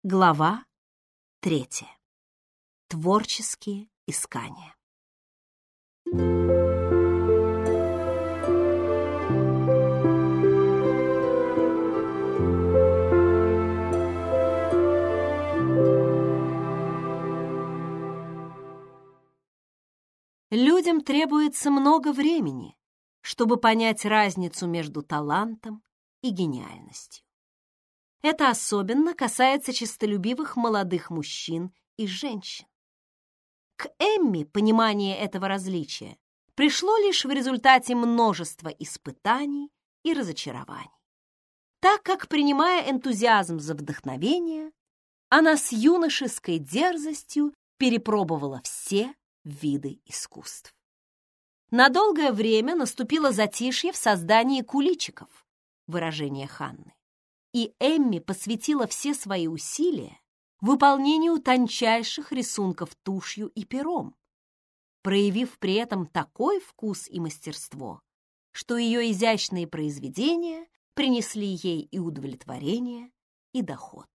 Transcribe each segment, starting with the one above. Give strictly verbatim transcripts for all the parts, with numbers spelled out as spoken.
Глава третья. Творческие искания. Людям требуется много времени, чтобы понять разницу между талантом и гениальностью. Это особенно касается честолюбивых молодых мужчин и женщин. К Эмми понимание этого различия пришло лишь в результате множества испытаний и разочарований, так как, принимая энтузиазм за вдохновение, она с юношеской дерзостью перепробовала все виды искусств. На долгое время наступило затишье в создании куличиков, выражение Ханны, и Эмми посвятила все свои усилия выполнению тончайших рисунков тушью и пером, проявив при этом такой вкус и мастерство, что ее изящные произведения принесли ей и удовлетворение, и доход.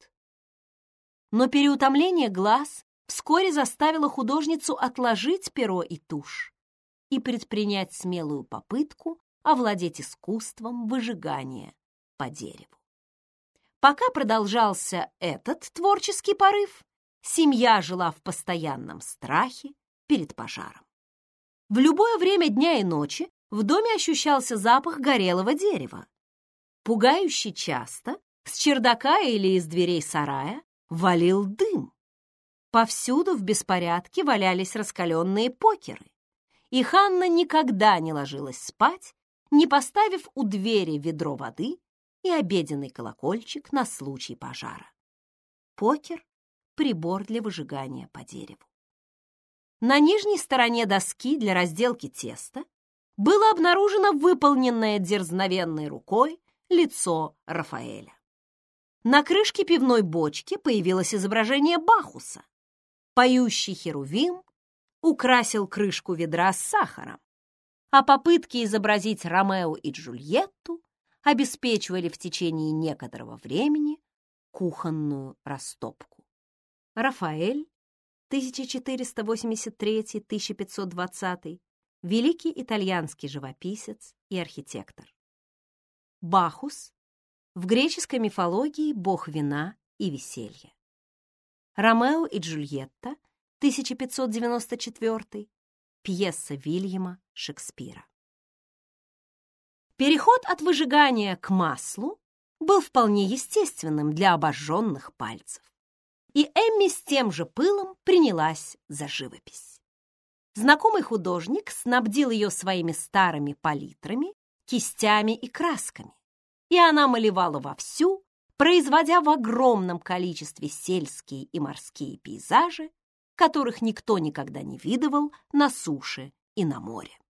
Но переутомление глаз вскоре заставило художницу отложить перо и тушь и предпринять смелую попытку овладеть искусством выжигания по дереву. Пока продолжался этот творческий порыв, семья жила в постоянном страхе перед пожаром. В любое время дня и ночи в доме ощущался запах горелого дерева. Пугающе часто с чердака или из дверей сарая валил дым. Повсюду в беспорядке валялись раскаленные покеры, и Ханна никогда не ложилась спать, не поставив у двери ведро воды и обеденный колокольчик на случай пожара. Покер — прибор для выжигания по дереву. На нижней стороне доски для разделки теста было обнаружено выполненное дерзновенной рукой лицо Рафаэля. На крышке пивной бочки появилось изображение Бахуса. Поющий херувим украсил крышку ведра с сахаром, а попытки изобразить Ромео и Джульетту обеспечивали в течение некоторого времени кухонную растопку. Рафаэль, тысяча четыреста восемьдесят третий — тысяча пятьсот двадцатый, великий итальянский живописец и архитектор. Бахус, в греческой мифологии бог вина и веселья. Ромео и Джульетта, тысяча пятьсот девяносто четвёртый, пьеса Вильяма Шекспира. Переход от выжигания к маслу был вполне естественным для обожженных пальцев, и Эмми с тем же пылом принялась за живопись. Знакомый художник снабдил ее своими старыми палитрами, кистями и красками, и она малевала вовсю, производя в огромном количестве сельские и морские пейзажи, которых никто никогда не видывал на суше и на море.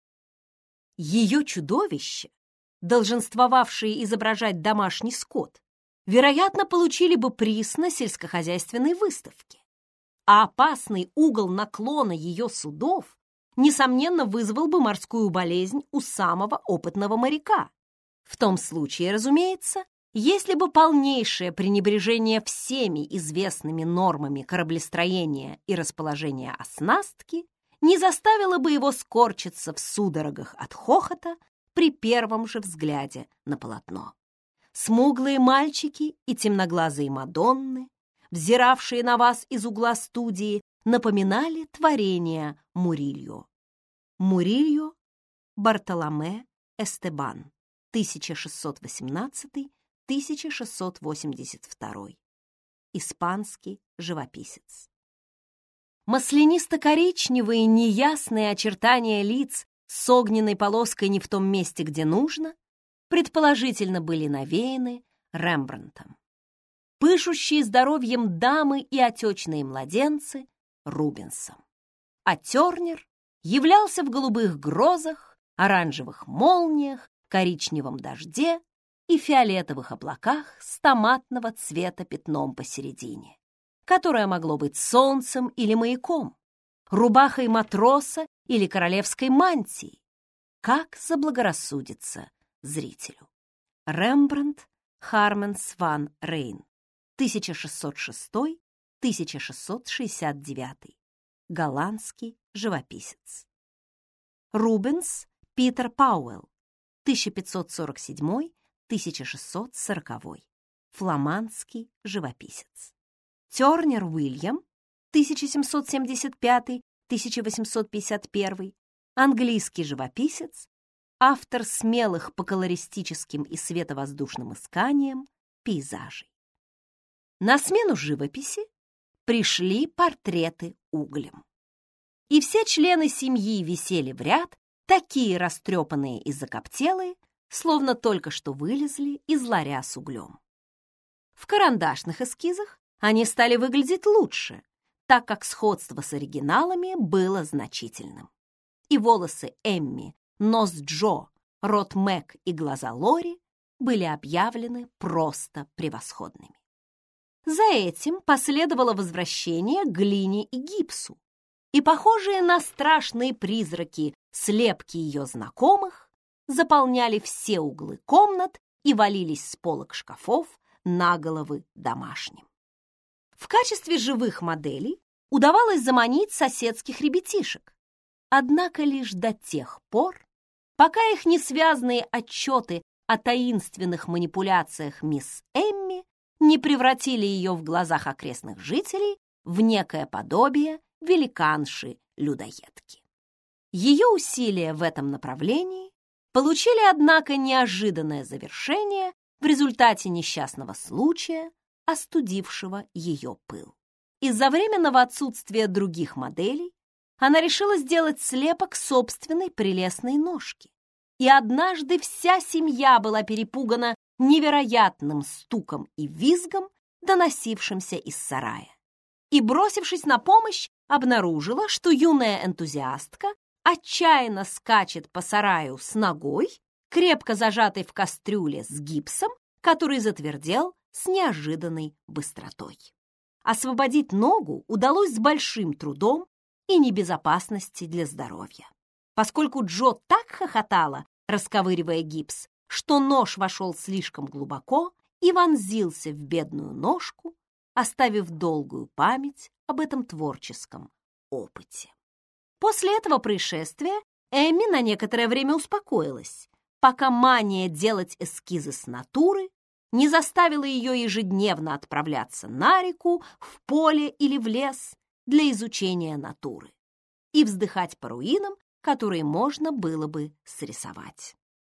Ее чудовище, долженствовавшие изображать домашний скот, вероятно, получили бы приз на сельскохозяйственной выставке, а опасный угол наклона ее судов, несомненно, вызвал бы морскую болезнь у самого опытного моряка. В том случае, разумеется, если бы полнейшее пренебрежение всеми известными нормами кораблестроения и расположения оснастки не заставило бы его скорчиться в судорогах от хохота при первом же взгляде на полотно. Смуглые мальчики и темноглазые мадонны, взиравшие на вас из угла студии, напоминали творения Мурильо. Мурильо Бартоломе Эстебан, тысяча шестьсот восемнадцатый — тысяча шестьсот восемьдесят второй, испанский живописец. Маслянисто-коричневые неясные очертания лиц с огненной полоской не в том месте, где нужно, предположительно были навеяны Рембрандтом. Пышущие здоровьем дамы и отечные младенцы — Рубенсом. А Тернер являлся в голубых грозах, оранжевых молниях, коричневом дожде и фиолетовых облаках с томатного цвета пятном посередине, которое могло быть солнцем или маяком, рубахой матроса или королевской мантией, как заблагорассудится зрителю. Рембрандт Харменс ван Рейн, тысяча шестьсот шестой — тысяча шестьсот шестьдесят девятый, голландский живописец. Рубенс Питер Пауэлл, тысяча пятьсот сорок седьмой — тысяча шестьсот сороковой, фламандский живописец. Тернер Уильям, тысяча семьсот семьдесят пятый — тысяча восемьсот пятьдесят первый, английский живописец, автор смелых по колористическим и световоздушным исканиям пейзажей. На смену живописи пришли портреты углем. И все члены семьи висели в ряд, такие растрепанные и закоптелые, словно только что вылезли из ларя с углем. В карандашных эскизах они стали выглядеть лучше, так как сходство с оригиналами было значительным. И волосы Эмми, нос Джо, рот Мэг и глаза Лори были объявлены просто превосходными. За этим последовало возвращение к глине и гипсу, и похожие на страшные призраки слепки ее знакомых заполняли все углы комнат и валились с полок шкафов на головы домашним. В качестве живых моделей удавалось заманить соседских ребятишек, однако лишь до тех пор, пока их несвязные отчеты о таинственных манипуляциях мисс Эмми не превратили ее в глазах окрестных жителей в некое подобие великанши-людоедки. Ее усилия в этом направлении получили, однако, неожиданное завершение в результате несчастного случая, остудившего ее пыл. Из-за временного отсутствия других моделей она решила сделать слепок собственной прелестной ножки. И однажды вся семья была перепугана невероятным стуком и визгом, доносившимся из сарая. И, бросившись на помощь, обнаружила, что юная энтузиастка отчаянно скачет по сараю с ногой, крепко зажатой в кастрюле с гипсом, который затвердел с неожиданной быстротой. Освободить ногу удалось с большим трудом и небезопасности для здоровья. Поскольку Джо так хохотала, расковыривая гипс, что нож вошел слишком глубоко и вонзился в бедную ножку, оставив долгую память об этом творческом опыте. После этого происшествия Эмми на некоторое время успокоилась, пока мания делать эскизы с натуры не заставила ее ежедневно отправляться на реку, в поле или в лес для изучения натуры и вздыхать по руинам, которые можно было бы срисовать.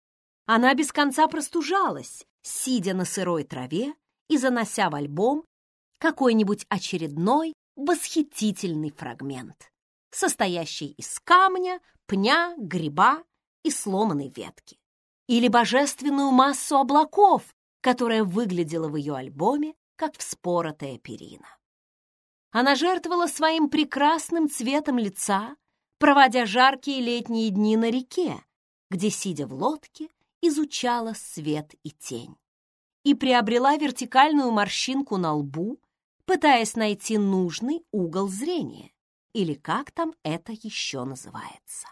Она без конца простужалась, сидя на сырой траве и занося в альбом какой-нибудь очередной восхитительный фрагмент, состоящий из камня, пня, гриба и сломанной ветки, или божественную массу облаков, которая выглядела в ее альбоме как вспоротая перина. Она жертвовала своим прекрасным цветом лица, проводя жаркие летние дни на реке, где, сидя в лодке, изучала свет и тень, и приобрела вертикальную морщинку на лбу, пытаясь найти нужный угол зрения, или как там это еще называется.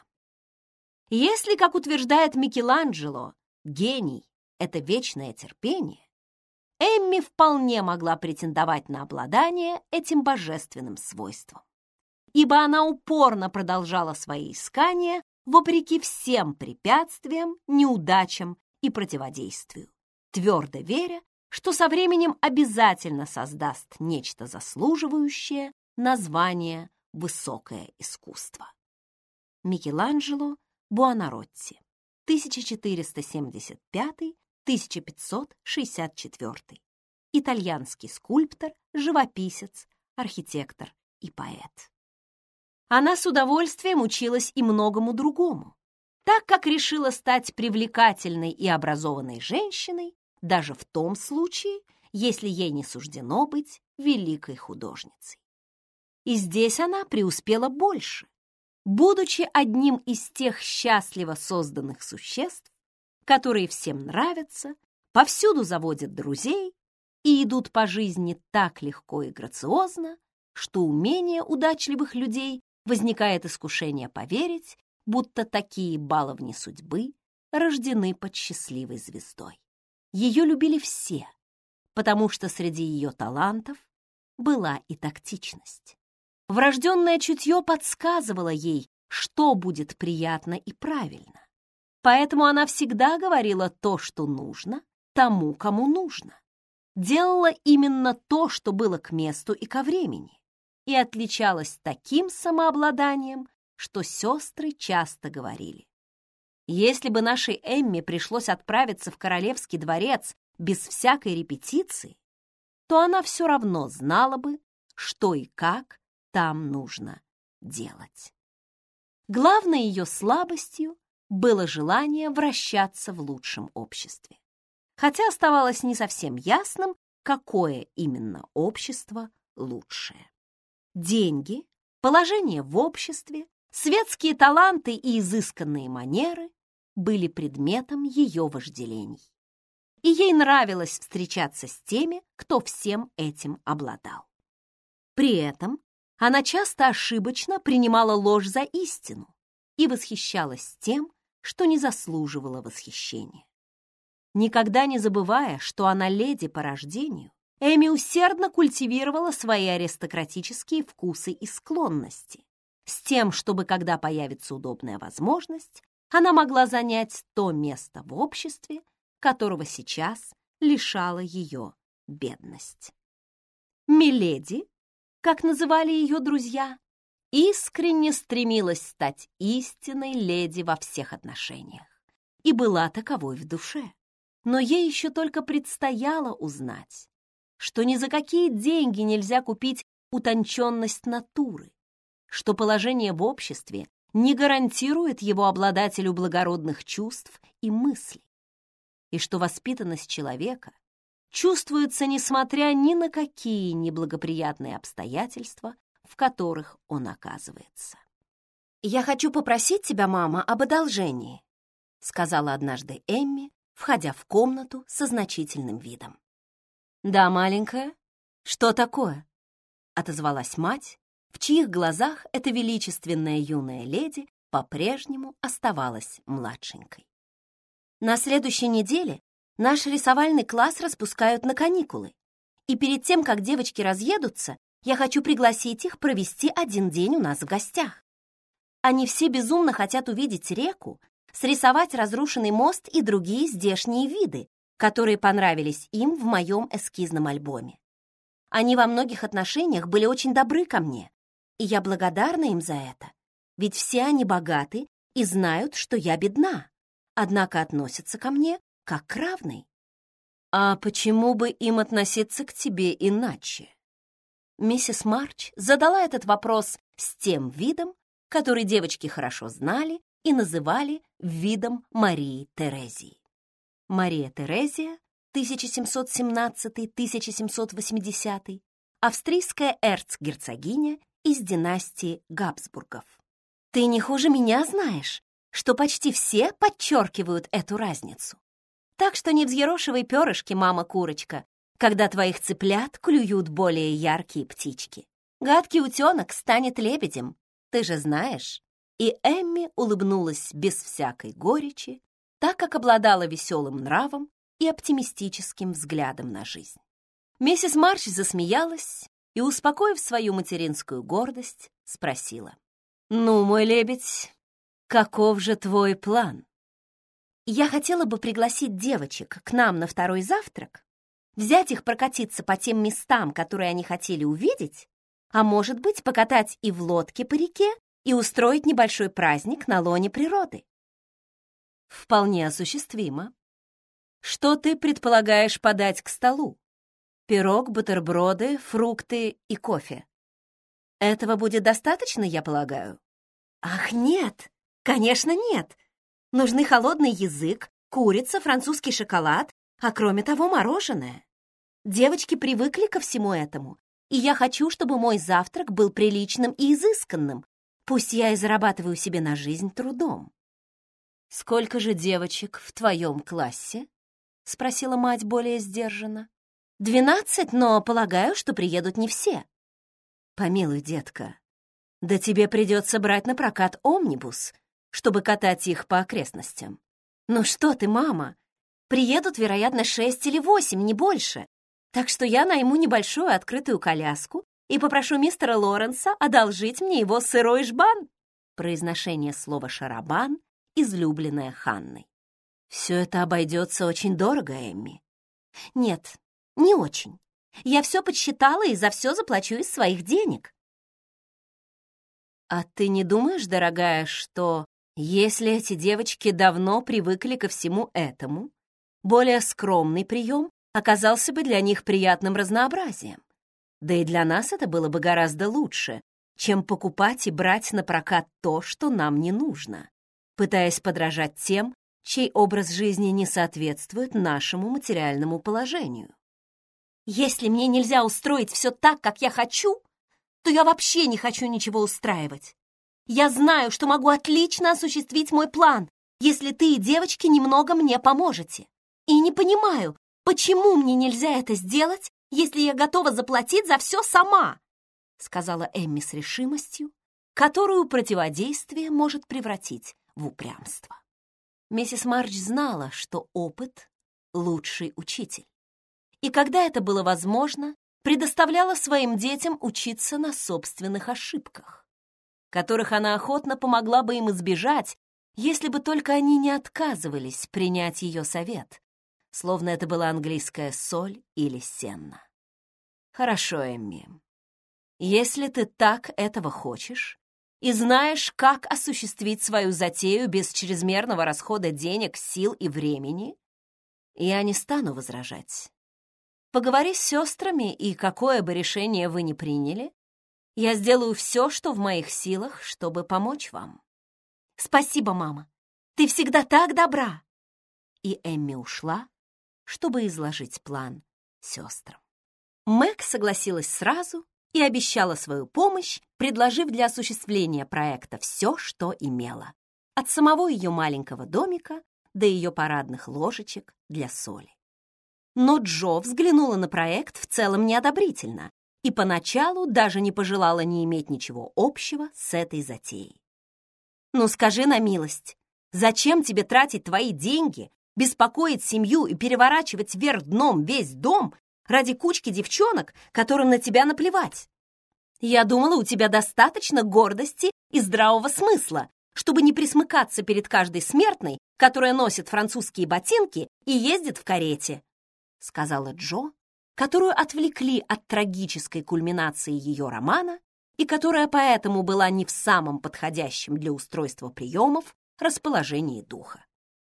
Если, как утверждает Микеланджело, гений — это вечное терпение, Эмми вполне могла претендовать на обладание этим божественным свойством, ибо она упорно продолжала свои искания вопреки всем препятствиям, неудачам и противодействию, твердо веря, что со временем обязательно создаст нечто заслуживающее названия «высокое искусство». Микеланджело Буонаротти, тысяча четыреста семьдесят пятый — тысяча пятьсот шестьдесят четвёртый, итальянский скульптор, живописец, архитектор и поэт. Она с удовольствием училась и многому другому, так как решила стать привлекательной и образованной женщиной даже в том случае, если ей не суждено быть великой художницей. И здесь она преуспела больше, будучи одним из тех счастливо созданных существ, которые всем нравятся, повсюду заводят друзей и идут по жизни так легко и грациозно, что у менее удачливых людей возникает искушение поверить, будто такие баловни судьбы рождены под счастливой звездой. Ее любили все, потому что среди ее талантов была и тактичность. Врожденное чутье подсказывало ей, что будет приятно и правильно. Поэтому она всегда говорила то, что нужно, тому, кому нужно. Делала именно то, что было к месту и ко времени, и отличалась таким самообладанием, что сестры часто говорили: если бы нашей Эмме пришлось отправиться в королевский дворец без всякой репетиции, то она все равно знала бы, что и как там нужно делать. Главной ее слабостью было желание вращаться в лучшем обществе, хотя оставалось не совсем ясным, какое именно общество лучшее. Деньги, положение в обществе, светские таланты и изысканные манеры были предметом ее вожделений. И ей нравилось встречаться с теми, кто всем этим обладал. При этом она часто ошибочно принимала ложь за истину и восхищалась тем, что не заслуживала восхищения. Никогда не забывая, что она леди по рождению, Эми усердно культивировала свои аристократические вкусы и склонности, с тем, чтобы, когда появится удобная возможность, она могла занять то место в обществе, которого сейчас лишала ее бедность. Миледи, как называли ее друзья, искренне стремилась стать истинной леди во всех отношениях и была таковой в душе. Но ей еще только предстояло узнать, что ни за какие деньги нельзя купить утонченность натуры, что положение в обществе не гарантирует его обладателю благородных чувств и мыслей, и что воспитанность человека чувствуется несмотря ни на какие неблагоприятные обстоятельства, в которых он оказывается. «Я хочу попросить тебя, мама, об одолжении», сказала однажды Эмми, входя в комнату со значительным видом. «Да, маленькая, что такое?» отозвалась мать, в чьих глазах эта величественная юная леди по-прежнему оставалась младшенькой. «На следующей неделе наш рисовальный класс распускают на каникулы, и перед тем, как девочки разъедутся, я хочу пригласить их провести один день у нас в гостях. Они все безумно хотят увидеть реку, срисовать разрушенный мост и другие здешние виды, которые понравились им в моем эскизном альбоме. Они во многих отношениях были очень добры ко мне, и я благодарна им за это, ведь все они богаты и знают, что я бедна, однако относятся ко мне как к равной». «А почему бы им относиться к тебе иначе?» Миссис Марч задала этот вопрос с тем видом, который девочки хорошо знали и называли видом Марии Терезии. Мария Терезия, тысяча семьсот семнадцатый — тысяча семьсот восьмидесятый, австрийская эрцгерцогиня из династии Габсбургов. «Ты не хуже меня знаешь, что почти все подчеркивают эту разницу. Так что не взъерошивай перышки, мама-курочка, когда твоих цыплят клюют более яркие птички. Гадкий утенок станет лебедем, ты же знаешь». И Эмми улыбнулась без всякой горечи, так как обладала веселым нравом и оптимистическим взглядом на жизнь. Миссис Марч засмеялась и, успокоив свою материнскую гордость, спросила: «Ну, мой лебедь, каков же твой план?» «Я хотела бы пригласить девочек к нам на второй завтрак, взять их прокатиться по тем местам, которые они хотели увидеть, а может быть, покатать и в лодке по реке, и устроить небольшой праздник на лоне природы». «Вполне осуществимо. Что ты предполагаешь подать к столу? Пирог, бутерброды, фрукты и кофе. Этого будет достаточно, я полагаю?» «Ах, нет! Конечно, нет! Нужны холодный язык, курица, французский шоколад, а кроме того мороженое. Девочки привыкли ко всему этому, и я хочу, чтобы мой завтрак был приличным и изысканным, пусть я и зарабатываю себе на жизнь трудом». «Сколько же девочек в твоем классе?» — спросила мать более сдержанно. «Двенадцать, но полагаю, что приедут не все». «Помилуй, детка, да тебе придется брать на прокат омнибус, чтобы катать их по окрестностям». «Ну что ты, мама, приедут, вероятно, шесть или восемь, не больше. Так что я найму небольшую открытую коляску и попрошу мистера Лоренса одолжить мне его сырой жбан. Произношение слова «шарабан» излюбленное Ханной. Все это обойдется очень дорого, Эмми. Нет, не очень. Я все подсчитала и за все заплачу из своих денег. А ты не думаешь, дорогая, что если эти девочки давно привыкли ко всему этому, более скромный прием оказался бы для них приятным разнообразием? Да и для нас это было бы гораздо лучше, чем покупать и брать на прокат то, что нам не нужно, пытаясь подражать тем, чей образ жизни не соответствует нашему материальному положению. Если мне нельзя устроить все так, как я хочу, то я вообще не хочу ничего устраивать. Я знаю, что могу отлично осуществить мой план, если ты и девочки немного мне поможете. И не понимаю, почему мне нельзя это сделать, если я готова заплатить за все сама, сказала Эмми с решимостью, которую противодействие может превратить в упрямство. Миссис Мардж знала, что опыт — лучший учитель. И когда это было возможно, предоставляла своим детям учиться на собственных ошибках, которых она охотно помогла бы им избежать, если бы только они не отказывались принять ее совет, словно это была английская соль или сенна. Хорошо, Эмми, если ты так этого хочешь и знаешь, как осуществить свою затею без чрезмерного расхода денег, сил и времени, я не стану возражать. Поговори с сестрами, и какое бы решение вы ни приняли, я сделаю все, что в моих силах, чтобы помочь вам. Спасибо, мама. Ты всегда так добра. И Эмми ушла, чтобы изложить план сестрам. Мэг согласилась сразу и обещала свою помощь, предложив для осуществления проекта все, что имела, от самого ее маленького домика до ее парадных ложечек для соли. Но Джо взглянула на проект в целом неодобрительно и поначалу даже не пожелала не иметь ничего общего с этой затеей. «Ну скажи на милость, зачем тебе тратить твои деньги, беспокоить семью и переворачивать вверх дном весь дом ради кучки девчонок, которым на тебя наплевать? Я думала, у тебя достаточно гордости и здравого смысла, чтобы не присмыкаться перед каждой смертной, которая носит французские ботинки и ездит в карете», сказала Джо, которую отвлекли от трагической кульминации ее романа и которая поэтому была не в самом подходящем для устройства приемов расположении духа.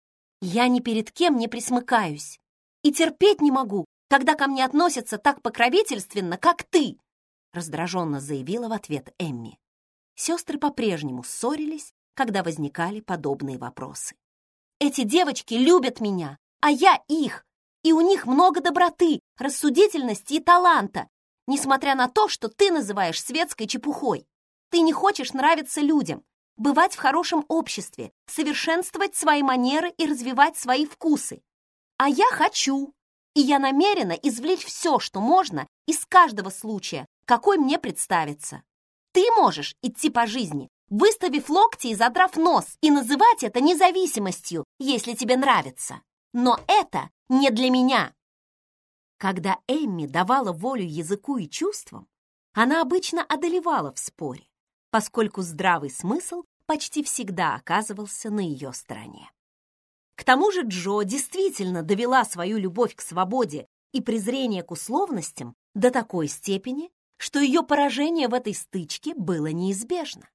«Я ни перед кем не присмыкаюсь и терпеть не могу, когда ко мне относятся так покровительственно, как ты», раздраженно заявила в ответ Эмми. Сестры по-прежнему ссорились, когда возникали подобные вопросы. «Эти девочки любят меня, а я их, и у них много доброты, рассудительности и таланта, несмотря на то, что ты называешь светской чепухой. Ты не хочешь нравиться людям, бывать в хорошем обществе, совершенствовать свои манеры и развивать свои вкусы. А я хочу, и я намерена извлечь все, что можно из каждого случая, какой мне представится. Ты можешь идти по жизни, выставив локти и задрав нос, и называть это независимостью, если тебе нравится. Но это не для меня». Когда Эмми давала волю языку и чувствам, она обычно одолевала в споре, поскольку здравый смысл почти всегда оказывался на ее стороне. К тому же Джо действительно довела свою любовь к свободе и презрение к условностям до такой степени, что ее поражение в этой стычке было неизбежно.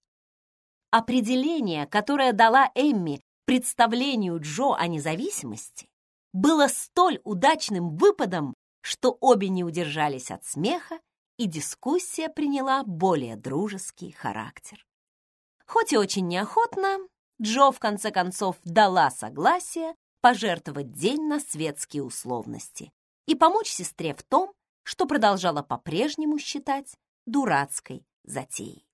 Определение, которое дала Эмми представлению Джо о независимости, было столь удачным выпадом, что обе не удержались от смеха, и дискуссия приняла более дружеский характер. Хоть и очень неохотно, Джо в конце концов дала согласие пожертвовать день на светские условности и помочь сестре в том, что продолжала по-прежнему считать дурацкой затеей.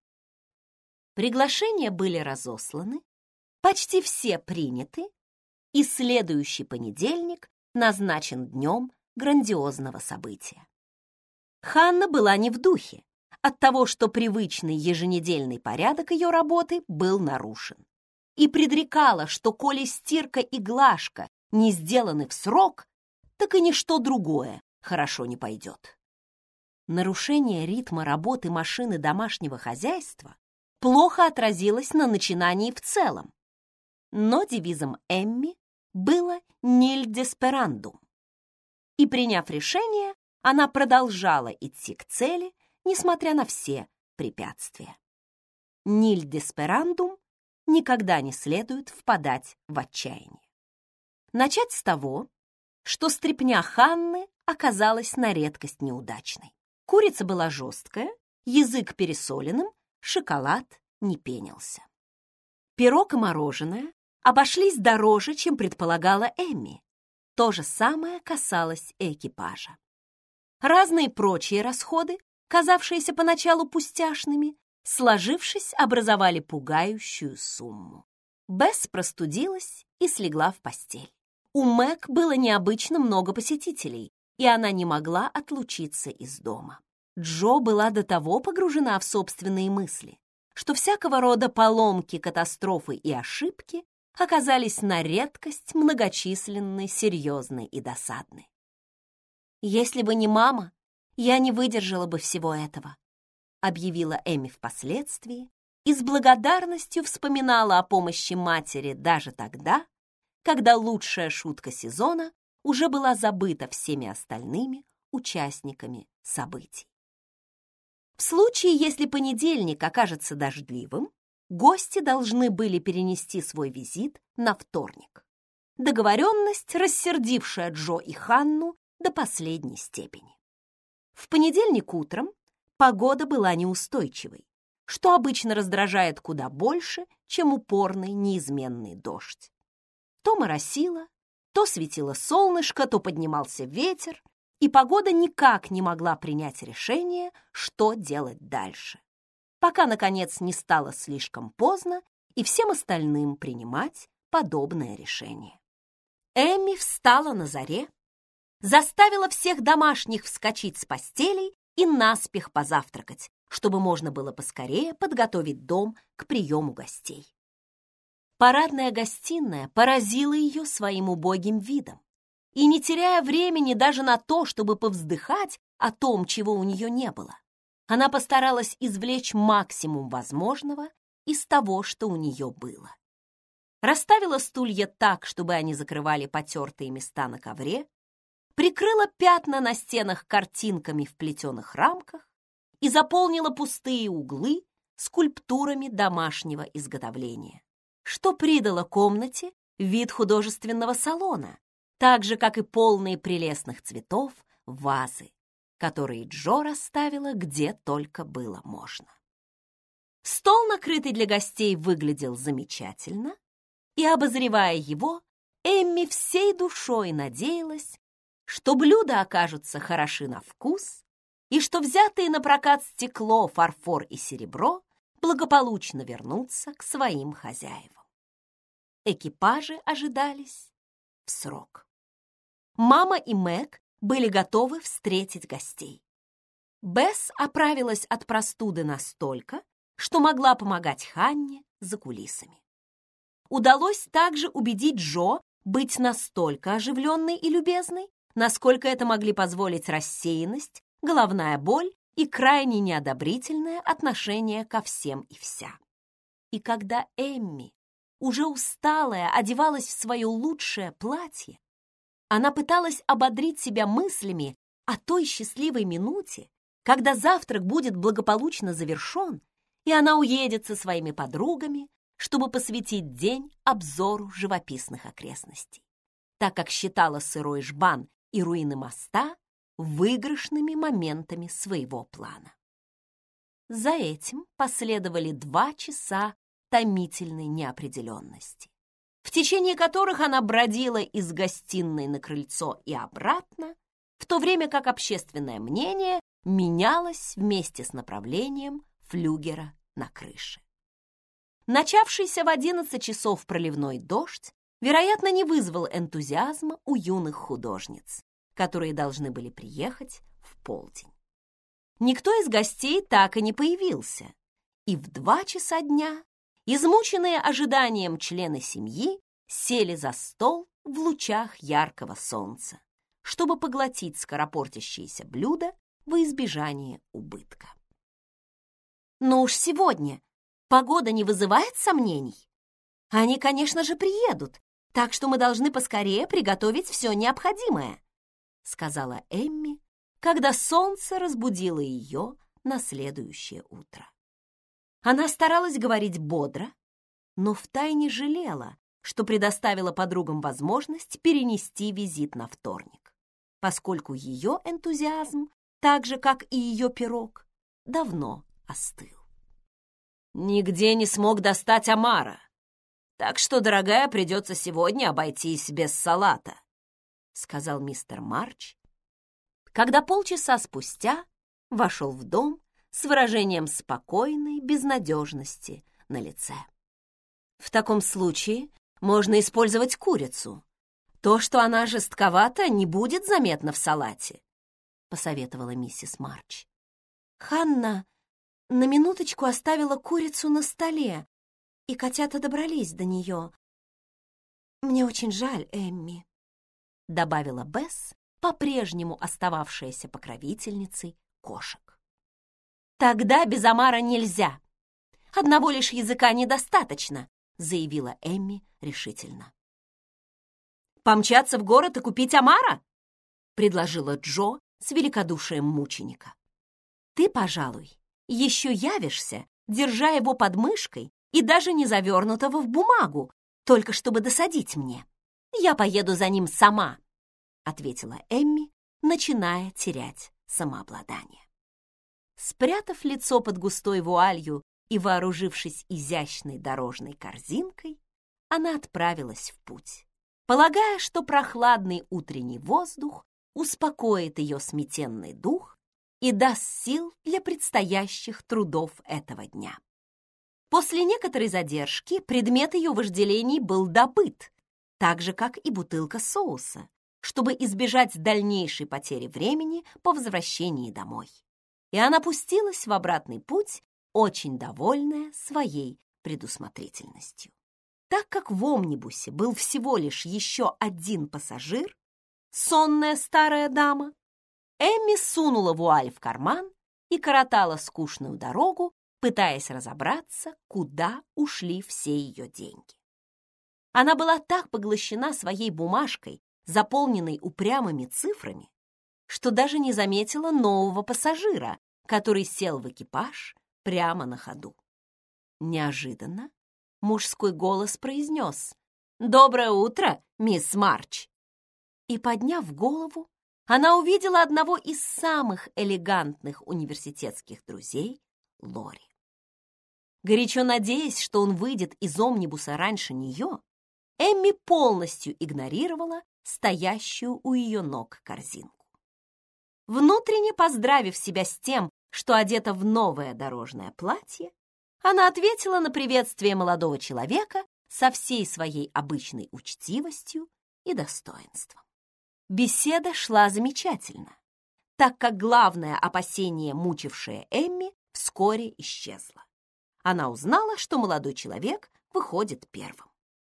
Приглашения были разосланы, почти все приняты, и следующий понедельник назначен днем грандиозного события. Ханна была не в духе от того, что привычный еженедельный порядок ее работы был нарушен, и предрекала, что коли стирка и глажка не сделаны в срок, так и ничто другое хорошо не пойдет. Нарушение ритма работы машины домашнего хозяйства плохо отразилось на начинании в целом. Но девизом Эмми было «Nil desperandum». И, приняв решение, она продолжала идти к цели, несмотря на все препятствия. «Nil desperandum» никогда не следует впадать в отчаяние. Начать с того, что стряпня Ханны оказалась на редкость неудачной. Курица была жесткая, язык пересоленным, шоколад не пенился. Пирог и мороженое обошлись дороже, чем предполагала Эмми. То же самое касалось экипажа. Разные прочие расходы, казавшиеся поначалу пустяшными, сложившись, образовали пугающую сумму. Бесс простудилась и слегла в постель. У Мэг было необычно много посетителей, и она не могла отлучиться из дома. Джо была до того погружена в собственные мысли, что всякого рода поломки, катастрофы и ошибки оказались на редкость многочисленны, серьезны и досадны. «Если бы не мама, я не выдержала бы всего этого», объявила Эмми впоследствии и с благодарностью вспоминала о помощи матери даже тогда, когда лучшая шутка сезона уже была забыта всеми остальными участниками событий. В случае, если понедельник окажется дождливым, гости должны были перенести свой визит на вторник. Договоренность, рассердившая Джо и Ханну до последней степени. В понедельник утром погода была неустойчивой, что обычно раздражает куда больше, чем упорный неизменный дождь. То моросило, то светило солнышко, то поднимался ветер, и погода никак не могла принять решение, что делать дальше, пока, наконец, не стало слишком поздно и всем остальным принимать подобное решение. Эмми встала на заре, заставила всех домашних вскочить с постелей и наспех позавтракать, чтобы можно было поскорее подготовить дом к приему гостей. Парадная гостиная поразила ее своим убогим видом, и, не теряя времени даже на то, чтобы повздыхать о том, чего у нее не было, она постаралась извлечь максимум возможного из того, что у нее было. Расставила стулья так, чтобы они закрывали потертые места на ковре, прикрыла пятна на стенах картинками в плетеных рамках и заполнила пустые углы скульптурами домашнего изготовления, что придало комнате вид художественного салона, так же, как и полные прелестных цветов вазы, которые Джо расставила где только было можно. Стол, накрытый для гостей, выглядел замечательно, и, обозревая его, Эмми всей душой надеялась, что блюда окажутся хороши на вкус и что взятые на прокат стекло, фарфор и серебро благополучно вернутся к своим хозяевам. Экипажи ожидались в срок. Мама и Мэг были готовы встретить гостей. Бесс оправилась от простуды настолько, что могла помогать Ханне за кулисами. Удалось также убедить Джо быть настолько оживленной и любезной, насколько это могли позволить рассеянность, головная боль и крайне неодобрительное отношение ко всем и вся. И когда Эмми, уже усталая, одевалась в свое лучшее платье, она пыталась ободрить себя мыслями о той счастливой минуте, когда завтрак будет благополучно завершен, и она уедет со своими подругами, чтобы посвятить день обзору живописных окрестностей, так как считала сырой жбан и руины моста выигрышными моментами своего плана. За этим последовали два часа томительной неопределенности, в течение которых она бродила из гостиной на крыльцо и обратно, в то время как общественное мнение менялось вместе с направлением флюгера на крыше. Начавшийся в одиннадцать часов проливной дождь, вероятно, не вызвал энтузиазма у юных художниц, которые должны были приехать в полдень. Никто из гостей так и не появился, и в два часа дня измученные ожиданием члены семьи сели за стол в лучах яркого солнца, чтобы поглотить скоропортящиеся блюда во избежание убытка. Но уж сегодня погода не вызывает сомнений. Они, конечно же, приедут, так что мы должны поскорее приготовить все необходимое, сказала Эмми, когда солнце разбудило ее на следующее утро. Она старалась говорить бодро, но втайне жалела, что предоставила подругам возможность перенести визит на вторник, поскольку ее энтузиазм, так же, как и ее пирог, давно остыл. «Нигде не смог достать омара, так что, дорогая, придется сегодня обойтись без салата», сказал мистер Марч, когда полчаса спустя вошел в дом с выражением спокойной безнадежности на лице. «В таком случае можно использовать курицу. То, что она жестковата, не будет заметно в салате», посоветовала миссис Марч. Ханна на минуточку оставила курицу на столе, и котята добрались до нее. «Мне очень жаль, Эмми», добавила Бесс, по-прежнему остававшаяся покровительницей кошек. «Тогда без омара нельзя. Одного лишь языка недостаточно», заявила Эмми решительно. «Помчаться в город и купить омара?» предложила Джо с великодушием мученика. «Ты, пожалуй, еще явишься, держа его под мышкой и даже не завернутого в бумагу, только чтобы досадить мне. Я поеду за ним сама», ответила Эмми, начиная терять самообладание. Спрятав лицо под густой вуалью и вооружившись изящной дорожной корзинкой, она отправилась в путь, полагая, что прохладный утренний воздух успокоит ее сметенный дух и даст сил для предстоящих трудов этого дня. После некоторой задержки предмет ее вожделений был добыт, так же, как и бутылка соуса, чтобы избежать дальнейшей потери времени по возвращении домой. И она пустилась в обратный путь, очень довольная своей предусмотрительностью. Так как в омнибусе был всего лишь еще один пассажир, сонная старая дама, Эмми сунула вуаль в карман и коротала скучную дорогу, пытаясь разобраться, куда ушли все ее деньги. Она была так поглощена своей бумажкой, заполненной упрямыми цифрами, что даже не заметила нового пассажира, который сел в экипаж прямо на ходу. Неожиданно мужской голос произнес: «Доброе утро, мисс Марч!» И, подняв голову, она увидела одного из самых элегантных университетских друзей Лори. Горячо надеясь, что он выйдет из омнибуса раньше нее, Эмми полностью игнорировала стоящую у ее ног корзинку. Внутренне поздравив себя с тем, что одета в новое дорожное платье, она ответила на приветствие молодого человека со всей своей обычной учтивостью и достоинством. Беседа шла замечательно, так как главное опасение, мучившее Эмми, вскоре исчезло. Она узнала, что молодой человек выходит первым.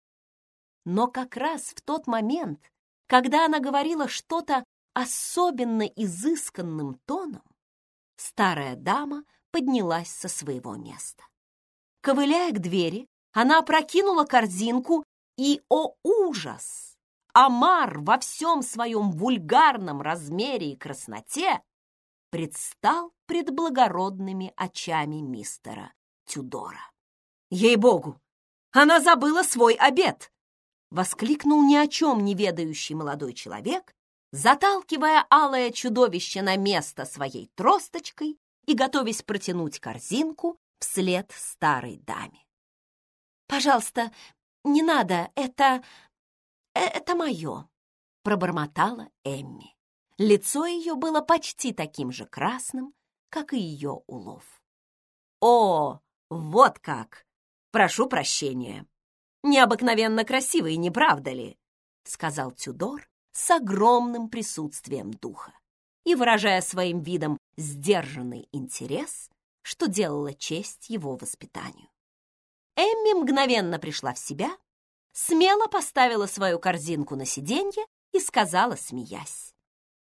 Но как раз в тот момент, когда она говорила что-то особенно изысканным тоном, старая дама поднялась со своего места. Ковыляя к двери, она опрокинула корзинку и, о ужас! Омар во всем своем вульгарном размере и красноте предстал пред благородными очами мистера Тюдора. «Ей-богу, она забыла свой обед!» — воскликнул ни о чем не ведающий молодой человек, заталкивая алое чудовище на место своей тросточкой и готовясь протянуть корзинку вслед старой даме. «Пожалуйста, не надо, это... это мое», — пробормотала Эмми. Лицо ее было почти таким же красным, как и ее улов. «О, вот как! Прошу прощения! Необыкновенно красивый, не правда ли?» — сказал Тюдор с огромным присутствием духа и выражая своим видом сдержанный интерес, что делало честь его воспитанию. Эмми мгновенно пришла в себя, смело поставила свою корзинку на сиденье и сказала, смеясь: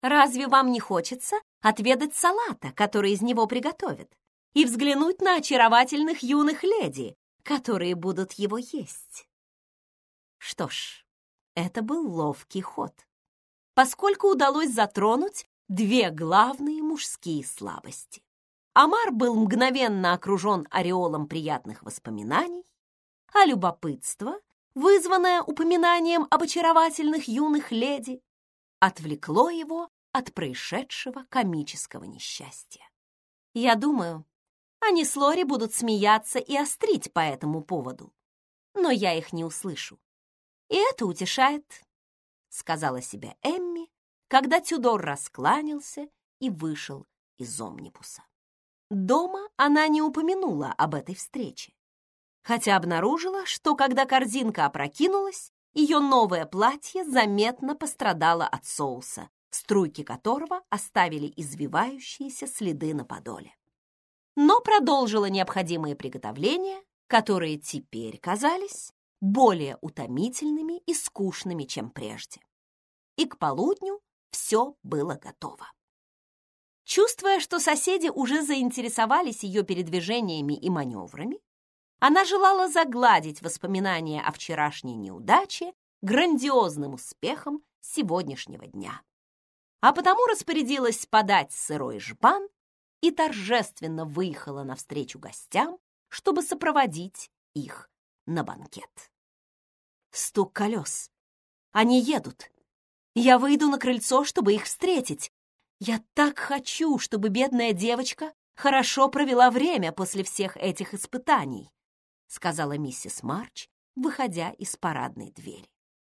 Разве вам не хочется отведать салата, который из него приготовят, и взглянуть на очаровательных юных леди, которые будут его есть?» Что ж, это был ловкий ход, поскольку удалось затронуть две главные мужские слабости. Омар был мгновенно окружен ореолом приятных воспоминаний, а любопытство, вызванное упоминанием об очаровательных юных леди, отвлекло его от происшедшего комического несчастья. Я думаю, они с Лори будут смеяться и острить по этому поводу, но я их не услышу. И это утешает, сказала себе Эмми, когда Тюдор раскланялся и вышел из омнибуса. Дома она не упомянула об этой встрече, хотя обнаружила, что когда корзинка опрокинулась, ее новое платье заметно пострадало от соуса, струйки которого оставили извивающиеся следы на подоле. Но продолжила необходимые приготовления, которые теперь казались более утомительными и скучными, чем прежде. И к полудню все было готово. Чувствуя, что соседи уже заинтересовались ее передвижениями и маневрами, она желала загладить воспоминания о вчерашней неудаче грандиозным успехом сегодняшнего дня. А потому распорядилась подать сырой жбан и торжественно выехала навстречу гостям, чтобы сопроводить их на банкет. Стук колес. Они едут. Я выйду на крыльцо, чтобы их встретить. Я так хочу, чтобы бедная девочка хорошо провела время после всех этих испытаний, сказала миссис Марч, выходя из парадной двери.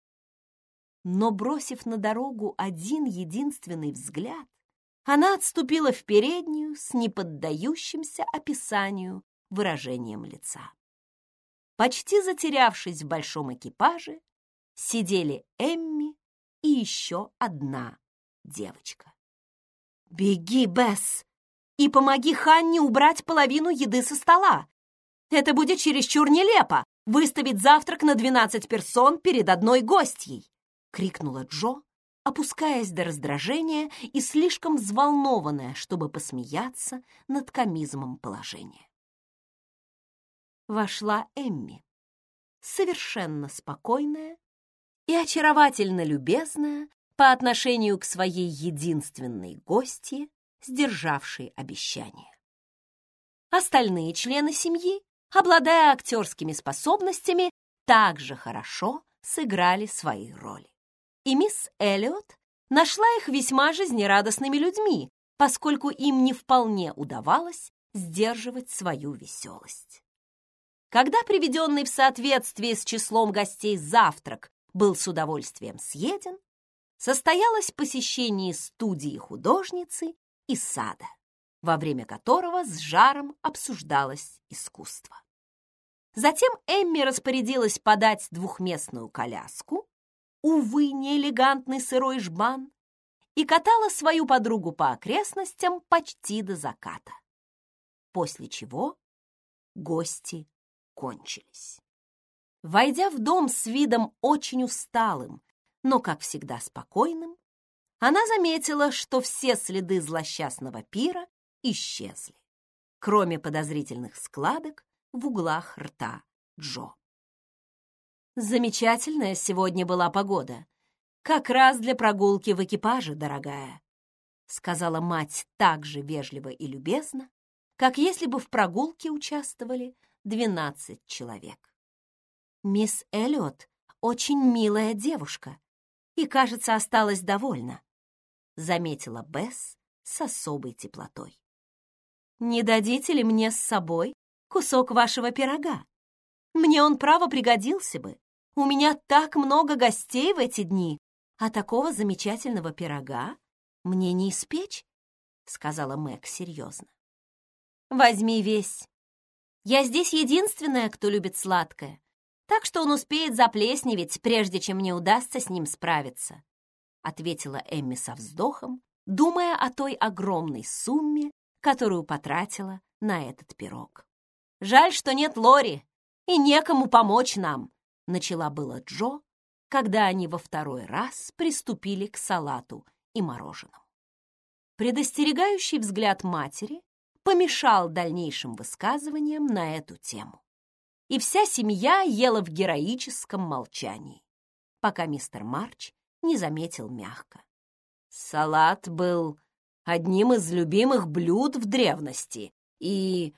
Но, бросив на дорогу один единственный взгляд, она отступила в переднюю с неподдающимся описанию выражением лица. Почти затерявшись в большом экипаже, сидели Эмми и еще одна девочка. «Беги, Бесс, и помоги Ханне убрать половину еды со стола. Это будет чересчур нелепо — выставить завтрак на двенадцать персон перед одной гостьей!» — крикнула Джо, опускаясь до раздражения и слишком взволнованная, чтобы посмеяться над комизмом положения. Вошла Эмми, совершенно спокойная и очаровательно любезная по отношению к своей единственной гостье, сдержавшей обещание. Остальные члены семьи, обладая актерскими способностями, также хорошо сыграли свои роли. И мисс Эллиот нашла их весьма жизнерадостными людьми, поскольку им не вполне удавалось сдерживать свою веселость. Когда приведенный в соответствии с числом гостей завтрак был с удовольствием съеден, состоялось посещение студии художницы и сада, во время которого с жаром обсуждалось искусство. Затем Эмми распорядилась подать двухместную коляску, увы, не элегантный сырой жбан, и катала свою подругу по окрестностям почти до заката. После чего гости кончились. Войдя в дом с видом очень усталым, но, как всегда, спокойным, она заметила, что все следы злосчастного пира исчезли, кроме подозрительных складок в углах рта Джо. «Замечательная сегодня была погода. Как раз для прогулки в экипаже, дорогая», сказала мать так же вежливо и любезно, как если бы в прогулке участвовали двенадцать человек. «Мисс Эллиот очень милая девушка и, кажется, осталась довольна», заметила Бесс с особой теплотой. «Не дадите ли мне с собой кусок вашего пирога? Мне он, право, пригодился бы. У меня так много гостей в эти дни, а такого замечательного пирога мне не испечь», сказала Мэг серьезно. «Возьми весь. Я здесь единственная, кто любит сладкое, так что он успеет заплесневеть, прежде чем мне удастся с ним справиться», ответила Эмми со вздохом, думая о той огромной сумме, которую потратила на этот пирог. «Жаль, что нет Лори, и некому помочь нам», начала было Джо, когда они во второй раз приступили к салату и мороженому. Предостерегающий взгляд матери помешал дальнейшим высказываниям на эту тему. И вся семья ела в героическом молчании, пока мистер Марч не заметил мягко. Салат был одним из любимых блюд в древности, и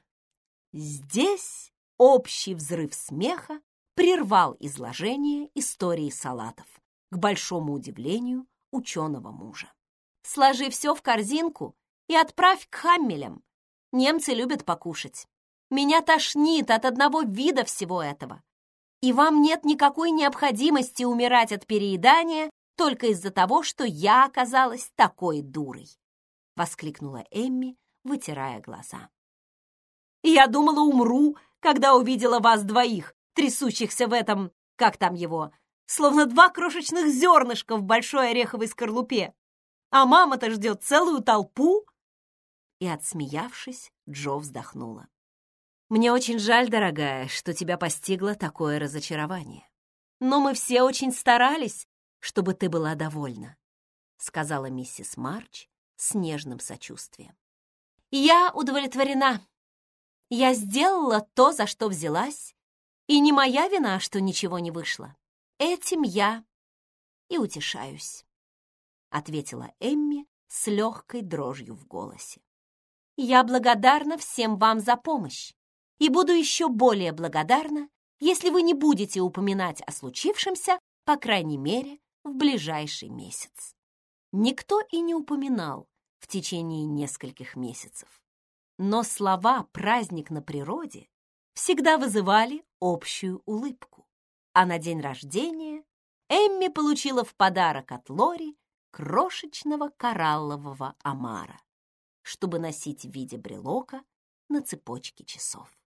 здесь общий взрыв смеха прервал изложение истории салатов, к большому удивлению ученого мужа. «Сложи все в корзинку и отправь к Хаммелям. Немцы любят покушать. Меня тошнит от одного вида всего этого. И вам нет никакой необходимости умирать от переедания только из-за того, что я оказалась такой дурой», — воскликнула Эмми, вытирая глаза. «Я думала, умру, когда увидела вас двоих, трясущихся в этом, как там его, словно два крошечных зернышка в большой ореховой скорлупе. А мама-то ждет целую толпу!» И, отсмеявшись, Джо вздохнула. «Мне очень жаль, дорогая, что тебя постигло такое разочарование. Но мы все очень старались, чтобы ты была довольна», — сказала миссис Марч с нежным сочувствием. «Я удовлетворена. Я сделала то, за что взялась, и не моя вина, что ничего не вышло. Этим я и утешаюсь», — ответила Эмми с легкой дрожью в голосе. «Я благодарна всем вам за помощь и буду еще более благодарна, если вы не будете упоминать о случившемся, по крайней мере, в ближайший месяц». Никто и не упоминал в течение нескольких месяцев. Но слова «праздник на природе» всегда вызывали общую улыбку. А на день рождения Эмми получила в подарок от Лори крошечного кораллового омара, чтобы носить в виде брелока на цепочке часов.